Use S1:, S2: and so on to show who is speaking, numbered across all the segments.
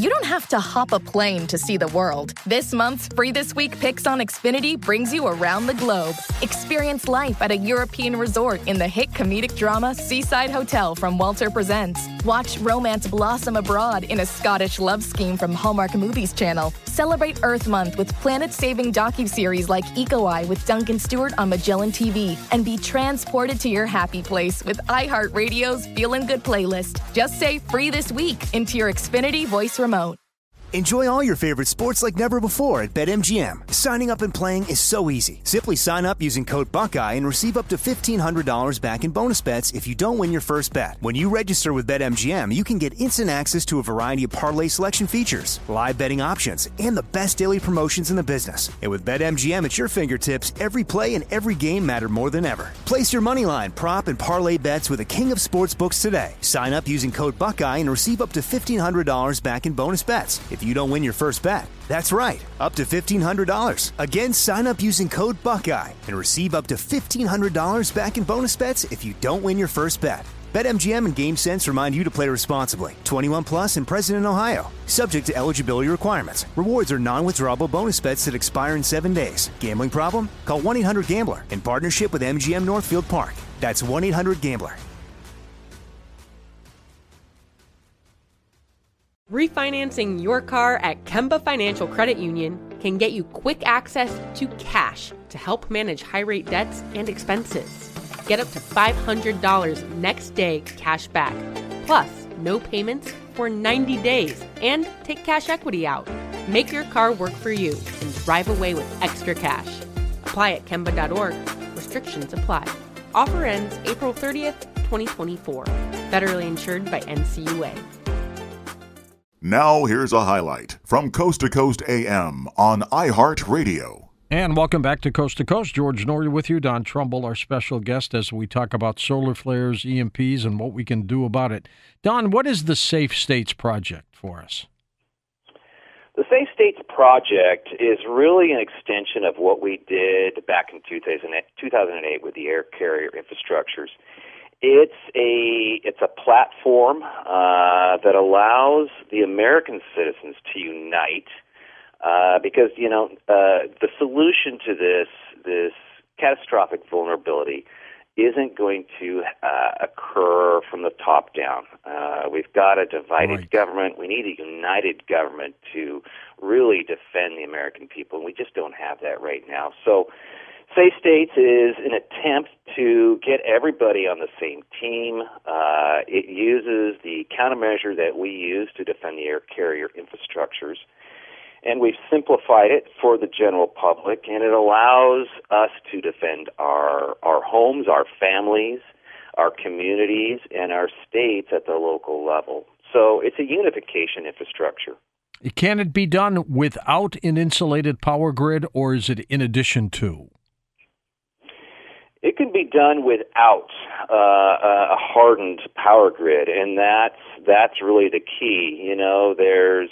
S1: you don't have to hop a plane to see the world. This month's Free This Week Picks on Xfinity brings you around the globe. Experience life at a European resort in the hit comedic drama Seaside Hotel from Walter Presents. Watch romance blossom abroad in a Scottish love scheme from Hallmark Movies Channel. Celebrate Earth Month with planet-saving docuseries like Eco Eye with Duncan Stewart on Magellan TV. And be transported to your happy place with iHeartRadio's Feelin' Good playlist. Just say Free This Week into your Xfinity voice remote.
S2: Enjoy all your favorite sports like never before at BetMGM. Signing up and playing is so easy. Simply sign up using code Buckeye and receive up to $1,500 back in bonus bets if you don't win your first bet. When you register with BetMGM, you can get instant access to a variety of parlay selection features, live betting options, and the best daily promotions in the business. And with BetMGM at your fingertips, every play and every game matter more than ever. Place your moneyline, prop, and parlay bets with the king of sportsbooks today. Sign up using code Buckeye and receive up to $1,500 back in bonus bets if you don't win your first bet. That's right, up to $1,500. Again, sign up using code Buckeye and receive up to $1,500 back in bonus bets if you don't win your first bet. BetMGM and GameSense remind you to play responsibly. 21 plus and present in Ohio. Subject to eligibility requirements. Rewards are non-withdrawable bonus bets that expire in 7 days. Gambling problem? Call 1-800-GAMBLER in partnership with MGM Northfield Park. That's 1-800-GAMBLER.
S3: Refinancing your car at Kemba Financial Credit Union can get you quick access to cash to help manage high-rate debts and expenses. Get up to $500 next day cash back, plus no payments for 90 days, and take cash equity out. Make your car work for you and drive away with extra cash. Apply at Kemba.org. Restrictions apply. Offer ends April 30th, 2024. Federally insured by NCUA.
S4: Now here's a highlight from Coast to Coast AM on iHeartRadio.
S5: And welcome back to Coast. George Noory with you. Don Trumbull, our special guest, as we talk about solar flares, EMPs, and what we can do about it. Don, what is the Safe States Project for us?
S6: The Safe States Project is really an extension of what we did back in 2008 with the air carrier infrastructures. It's a platform that allows the American citizens to unite because the solution to this catastrophic vulnerability isn't going to occur from the top down. We've got a divided government. We need a united government to really defend the American people, and we just don't have that right now. So Safe States is an attempt to get everybody on the same team. It uses the countermeasure that we use to defend the air carrier infrastructures, and we've simplified it for the general public, and it allows us to defend our homes, our families, our communities, and our states at the local level. So it's a unification infrastructure.
S5: Can it be done without an insulated power grid, or is it in addition to?
S6: It can be done without a hardened power grid, and that's really the key. There's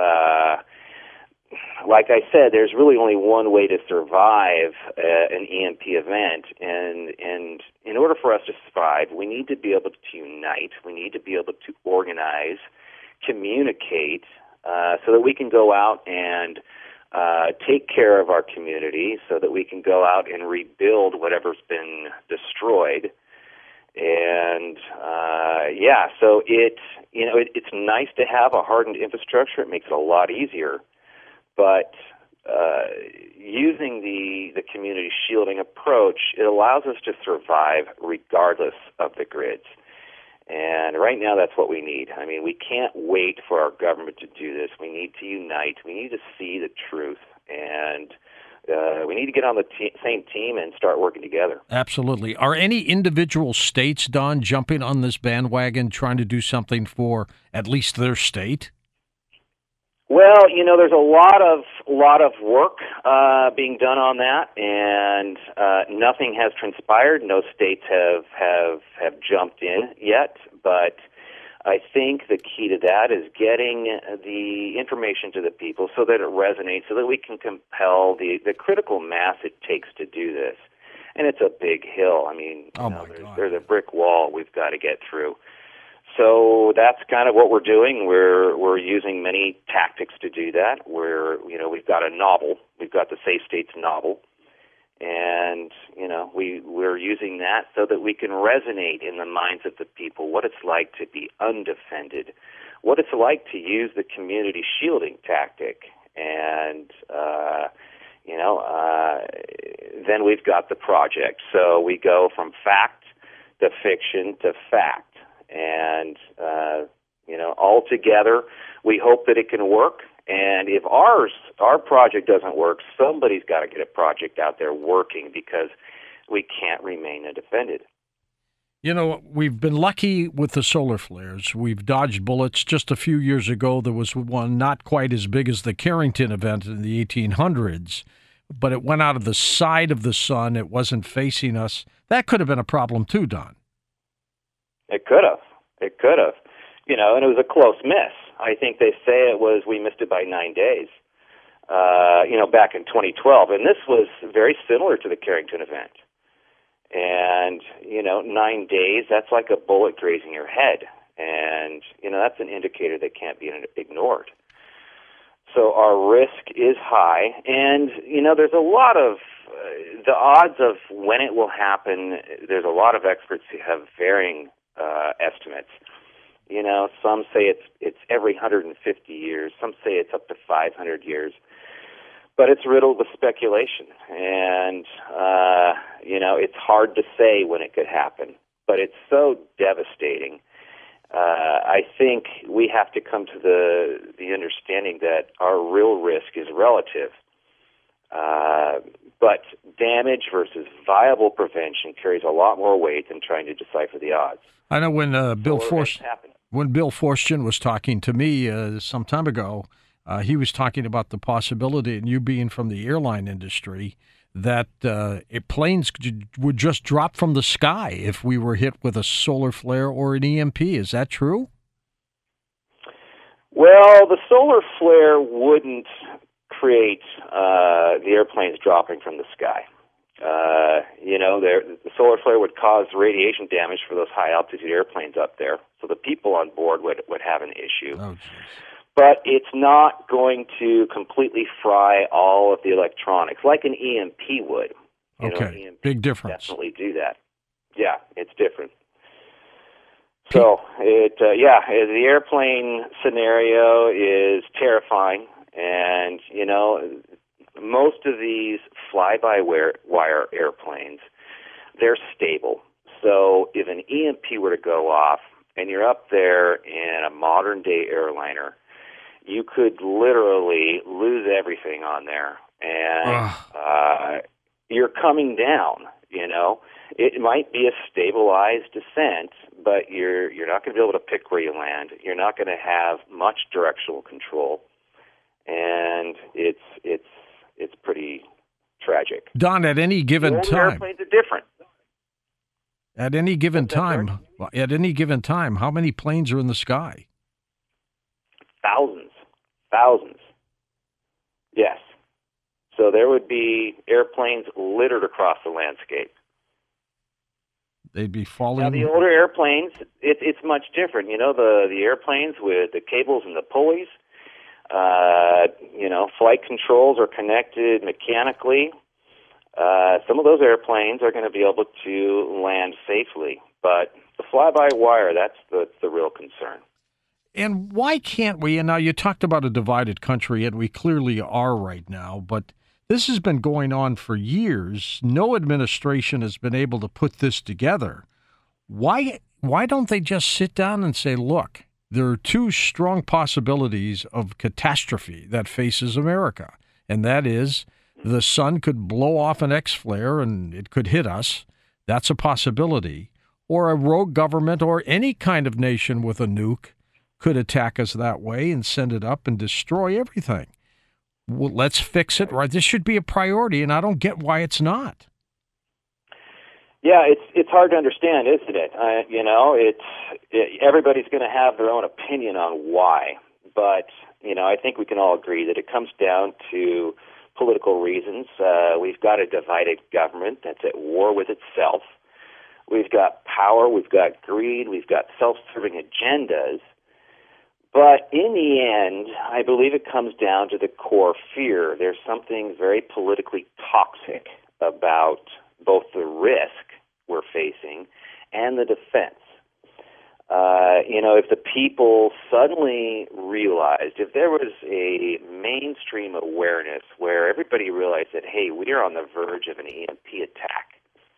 S6: like I said, there's really only one way to survive an EMP event, and in order for us to survive, we need to be able to unite. We need to be able to organize, communicate, so that we can go out and take care of our community, so that we can go out and rebuild whatever's been destroyed. And so it's nice to have a hardened infrastructure. It makes it a lot easier. But using the community shielding approach, it allows us to survive regardless of the grids. And right now, that's what we need. I mean, we can't wait for our government to do this. We need to unite. We need to see the truth. And we need to get on the same team and start working together. Absolutely.
S5: Are any individual states, Don, jumping on this bandwagon, trying to do something for at least their state?
S6: Well, there's a lot of work being done on that, and nothing has transpired. No states have jumped in yet, but I think the key to that is getting the information to the people so that it resonates, so that we can compel the critical mass it takes to do this. And it's a big hill. I mean, there's a brick wall we've got to get through. So that's kind of what we're doing. We're using many tactics to do that. We've got a novel. We've got the Safe States novel. And, we're using that so that we can resonate in the minds of the people what it's like to be undefended, what it's like to use the community shielding tactic. And, then we've got the project. So we go from fact to fiction to fact. And, all together, we hope that it can work. And if our project doesn't work, somebody's got to get a project out there working because we can't remain undefended.
S5: We've been lucky with the solar flares. We've dodged bullets. Just a few years ago, there was one not quite as big as the Carrington event in the 1800s, but it went out of the side of the sun. It wasn't facing us. That could have been a problem too, Don.
S6: It could have. And it was a close miss. I think they say we missed it by 9 days, back in 2012. And this was very similar to the Carrington event. And, 9 days, that's like a bullet grazing your head. And, that's an indicator that can't be ignored. So our risk is high. And, there's a lot of, the odds of when it will happen, there's a lot of experts who have varying estimates. Some say it's every 150 years. Some say it's up to 500 years. But it's riddled with speculation. And, it's hard to say when it could happen. But it's so devastating. I think we have to come to the understanding that our real risk is relative. But damage versus viable prevention carries a lot more weight than trying to decipher the odds.
S5: I know when Bill Forstchen was talking to me some time ago, he was talking about the possibility, and you being from the airline industry, that planes would just drop from the sky if we were hit with a solar flare or an EMP. Is that true?
S6: Well, the solar flare wouldn't create the airplanes dropping from the sky. The solar flare would cause radiation damage for those high-altitude airplanes up there, so the people on board would have an issue.
S5: Oh,
S6: but it's not going to completely fry all of the electronics like an EMP would.
S5: Okay, big difference.
S6: Definitely do that. Yeah, it's different. So, the airplane scenario is terrifying, and, most of these fly-by-wire airplanes, they're stable. So if an EMP were to go off and you're up there in a modern-day airliner, you could literally lose everything on there. And you're coming down, It might be a stabilized descent, but you're not going to be able to pick where you land. You're not going to have much directional control. And it's pretty tragic.
S5: Don, at any given time,
S6: airplanes are different.
S5: At any given time, how many planes are in the sky?
S6: Thousands. Yes. So there would be airplanes littered across the landscape.
S5: They'd be falling.
S6: Now, the older airplanes, it's much different. The airplanes with the cables and the pulleys. Flight controls are connected mechanically. Some of those airplanes are going to be able to land safely, but the fly-by-wire, that's the real concern.
S5: And why can't we? And now you talked about a divided country, and we clearly are right now, but this has been going on for years. No administration has been able to put this together. Why don't they just sit down and say, look, there are two strong possibilities of catastrophe that faces America, and that is the sun could blow off an X-flare and it could hit us. That's a possibility. Or a rogue government or any kind of nation with a nuke could attack us that way and send it up and destroy everything. Well, let's fix it, right? This should be a priority, and I don't get why it's not.
S6: Yeah, it's hard to understand, isn't it? Everybody's going to have their own opinion on why, but I think we can all agree that it comes down to political reasons. We've got a divided government that's at war with itself. we've got power, we've got greed, we've got self-serving agendas. But in the end, I believe it comes down to the core fear. There's something very politically toxic about both the risk we're facing and the defense. If the people suddenly realized, if there was a mainstream awareness where everybody realized that, hey, we are on the verge of an EMP attack,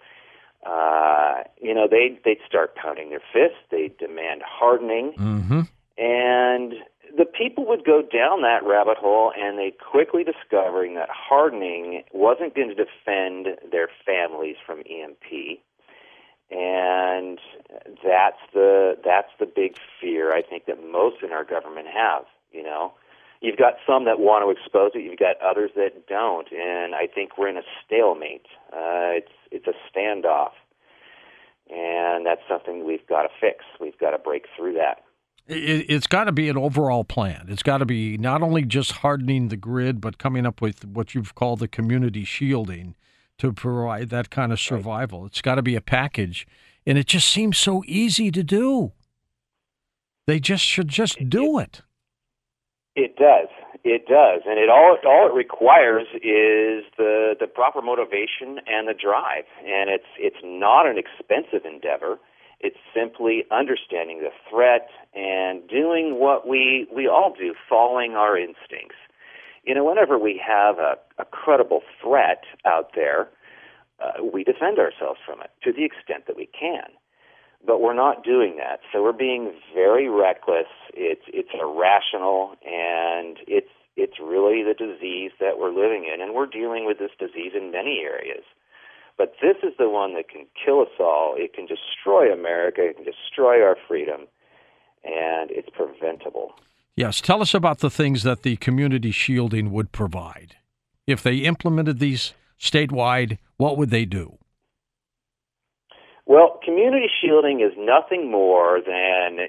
S6: they'd start pounding their fists, they'd demand hardening, and the people would go down that rabbit hole, and they quickly discovering that hardening wasn't going to defend their families from EMP. And that's the big fear I think that most in our government have. You've got some that want to expose it, you've got others that don't, and I think we're in a stalemate. It's a standoff, and that's something we've got to fix. We've got to break through that.
S5: It's got to be an overall plan. It's got to be not only just hardening the grid, but coming up with what you've called the community shielding to provide that kind of survival. Right. It's got to be a package, and it just seems so easy to do. They should do it. It does.
S6: And all it requires is the proper motivation and the drive. And it's not an expensive endeavor. It's simply understanding the threat and doing what we all do, following our instincts. Whenever we have a credible threat out there, we defend ourselves from it to the extent that we can. But we're not doing that. So we're being very reckless. It's irrational, and it's really the disease that we're living in. And we're dealing with this disease in many areas. But this is the one that can kill us all. It can destroy America. It can destroy our freedom. And it's preventable.
S5: Yes. Tell us about the things that the community shielding would provide. If they implemented these statewide, what would they do?
S6: Well, community shielding is nothing more than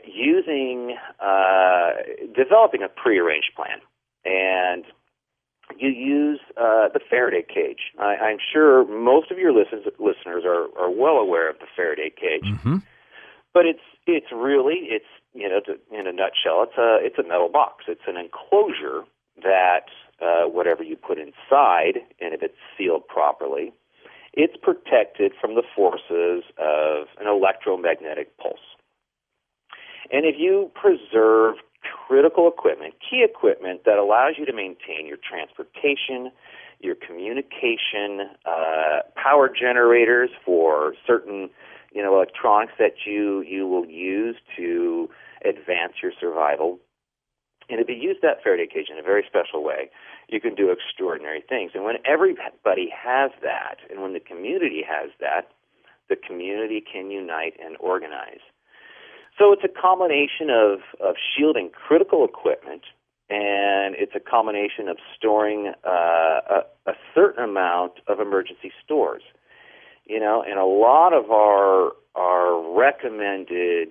S6: developing a prearranged plan. And you use the Faraday cage. I'm sure most of your listeners are well aware of the Faraday cage. Mm-hmm. But it's really in a nutshell, it's a metal box. It's an enclosure that whatever you put inside, and if it's sealed properly, it's protected from the forces of an electromagnetic pulse. And if you preserve critical equipment, key equipment that allows you to maintain your transportation, your communication, power generators for certain electronics that you will use to advance your survival. And if you use that Faraday cage in a very special way, you can do extraordinary things. And when everybody has that, and when the community has that, the community can unite and organize. So it's a combination of shielding critical equipment, and it's a combination of storing a certain amount of emergency stores. And a lot of our recommended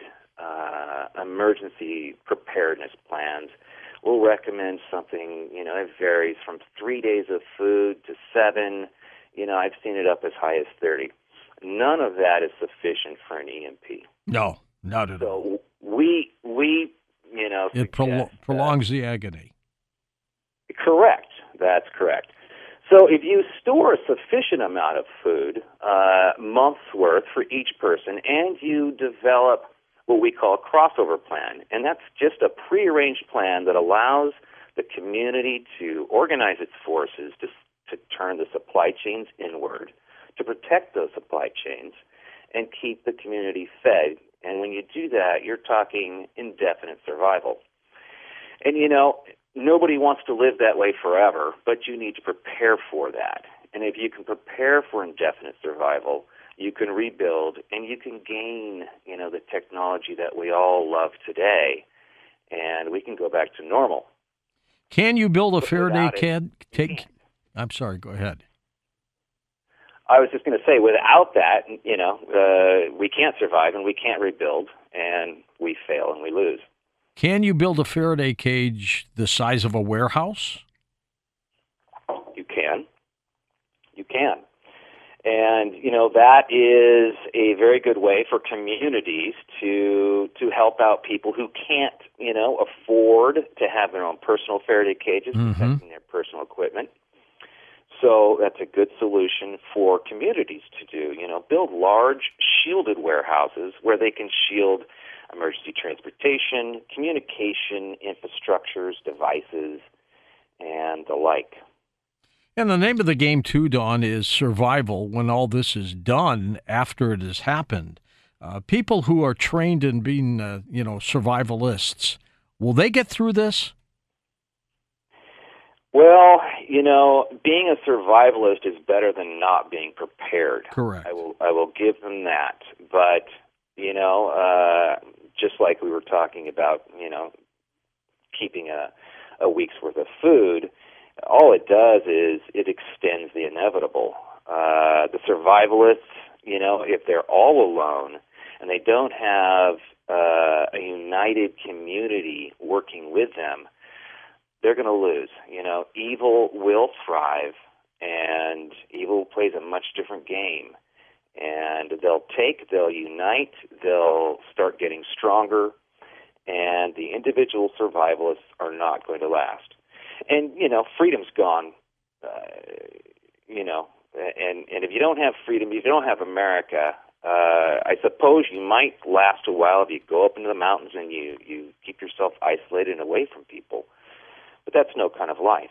S6: emergency preparedness plans will recommend something, it varies from 3 days of food to 7. I've seen it up as high as 30. None of that is sufficient for an EMP.
S5: No, not at all.
S6: So we
S5: it prolongs the agony.
S6: Correct. That's correct. So if you store a sufficient amount of food, months worth for each person, and you develop what we call a crossover plan, and that's just a prearranged plan that allows the community to organize its forces to turn the supply chains inward, to protect those supply chains, and keep the community fed. And when you do that, you're talking indefinite survival. And, nobody wants to live that way forever, but you need to prepare for that. And if you can prepare for indefinite survival, you can rebuild, and you can gain, the technology that we all love today, and we can go back to normal.
S5: Can you build a Faraday cage? I'm sorry, go ahead.
S6: I was just going to say, without that, we can't survive, and we can't rebuild, and we fail and we lose.
S5: Can you build a Faraday cage the size of a warehouse?
S6: You can. And, that is a very good way for communities to help out people who can't, afford to have their own personal Faraday cages protecting their personal equipment. So that's a good solution for communities to do. Build large shielded warehouses where they can shield emergency transportation, communication infrastructures, devices, and the like.
S5: And the name of the game, too, Don, is survival. When all this is done, after it has happened, people who are trained in being, survivalists, will they get through this?
S6: Well, being a survivalist is better than not being prepared.
S5: Correct.
S6: I will give them that. But, just like we were talking about, keeping a week's worth of food, all it does is it extends the inevitable. The survivalists, if they're all alone and they don't have a united community working with them, they're going to lose. Evil will thrive, and evil plays a much different game. And they'll unite, they'll start getting stronger, and the individual survivalists are not going to last. And, freedom's gone, and if you don't have freedom, if you don't have America, I suppose you might last a while if you go up into the mountains and you keep yourself isolated and away from people. But that's no kind of life,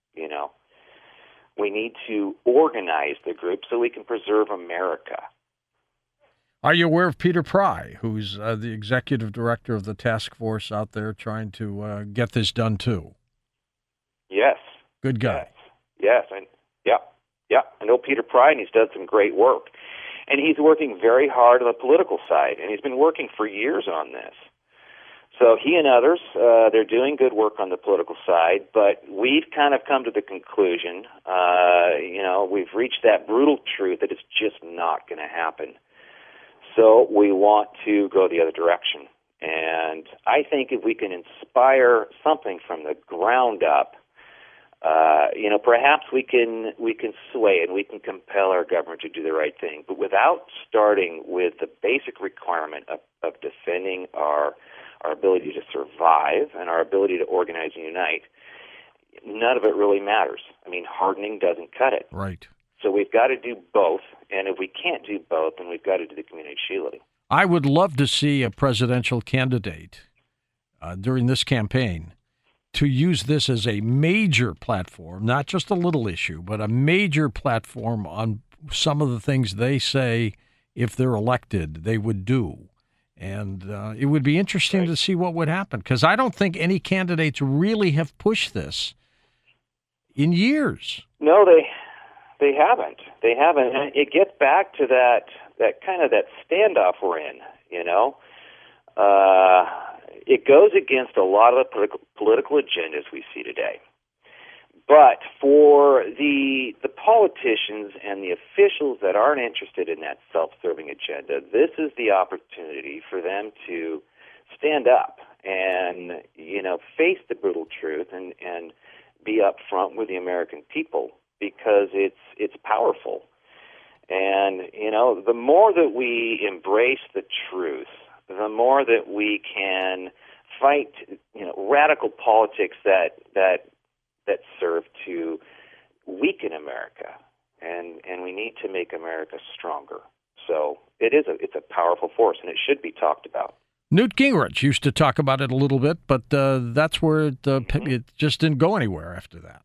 S6: We need to organize the group so we can preserve America.
S5: Are you aware of Peter Pry, who's the executive director of the task force out there trying to get this done, too?
S6: Yes.
S5: Good guy.
S6: Yes. Yeah. I know Peter Pry, and he's done some great work. And he's working very hard on the political side, and he's been working for years on this. So he and others, they're doing good work on the political side, but we've kind of come to the conclusion, we've reached that brutal truth that it's just not going to happen. So we want to go the other direction. And I think if we can inspire something from the ground up, perhaps we can sway and we can compel our government to do the right thing. But without starting with the basic requirement of defending our ability to survive and our ability to organize and unite, none of it really matters. Hardening doesn't cut it.
S5: Right.
S6: So we've got to do both, and if we can't do both, then we've got to do the community shielding.
S5: I would love to see a presidential candidate during this campaign to use this as a major platform, not just a little issue, but a major platform on some of the things they say, if they're elected, they would do. And it would be interesting to see what would happen, because I don't think any candidates really have pushed this in years. No,
S6: they haven't. They haven't. And it gets back to that kind of that standoff we're in, It goes against a lot of the political agendas we see today. But for the politicians and the officials that aren't interested in that self-serving agenda, this is the opportunity for them to stand up and, face the brutal truth and be upfront with the American people, because it's powerful. And, the more that we embrace the truth, the more that we can fight, radical politics that serve to weaken America, and we need to make America stronger. So it's a powerful force, and it should be talked about.
S5: Newt Gingrich used to talk about it a little bit, but that's where it just didn't go anywhere after that.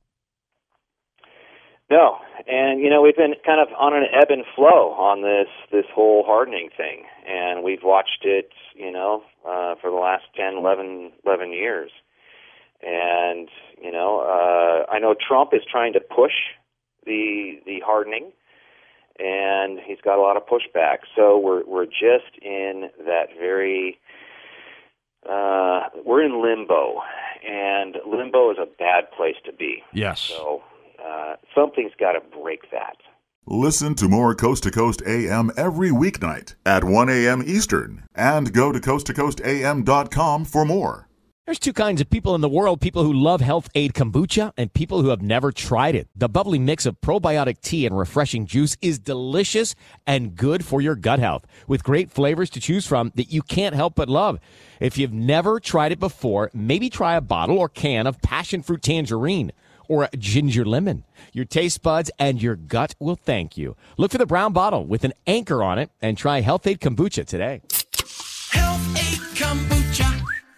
S6: No, and we've been kind of on an ebb and flow on this whole hardening thing, and we've watched it, for the last 10, 11 years. And, I know Trump is trying to push the hardening, and he's got a lot of pushback. So we're just in that very, we're in limbo, and limbo is a bad place to be.
S5: Yes.
S6: So something's got to break that.
S4: Listen to more Coast to Coast AM every weeknight at 1 a.m. Eastern, and go to coasttocoastam.com for more.
S7: There's two kinds of people in the world, people who love Health Aid Kombucha and people who have never tried it. The bubbly mix of probiotic tea and refreshing juice is delicious and good for your gut health, with great flavors to choose from that you can't help but love. If you've never tried it before, maybe try a bottle or can of passion fruit tangerine or a ginger lemon. Your taste buds and your gut will thank you. Look for the brown bottle with an anchor on it and try Health Aid Kombucha today.
S8: Health Aid Kombucha.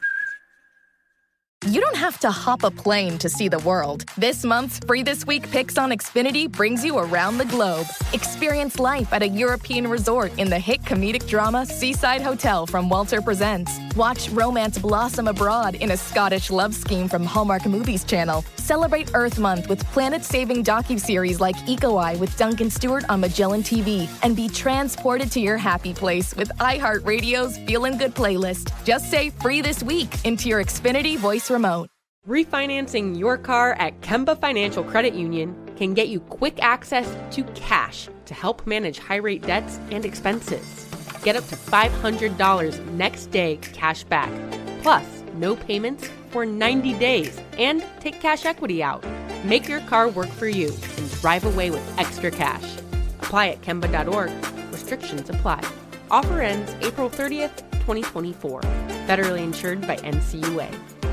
S1: You don't have to hop a plane to see the world. This month's Free This Week Picks on Xfinity brings you around the globe. Experience life at a European resort in the hit comedic drama Seaside Hotel from Walter Presents. Watch romance blossom abroad in a Scottish love scheme from Hallmark Movies Channel. Celebrate Earth Month with planet-saving docuseries like Eco Eye with Duncan Stewart on Magellan TV. And be transported to your happy place with iHeartRadio's Feelin' Good playlist. Just say Free This Week into your Xfinity voice remote.
S3: Refinancing your car at Kemba Financial Credit Union can get you quick access to cash to help manage high-rate debts and expenses. Get up to $500 next day cash back, plus no payments for 90 days, and take cash equity out. Make your car work for you and drive away with extra cash. Apply at Kemba.org. Restrictions apply. Offer ends April 30th, 2024. Federally insured by NCUA.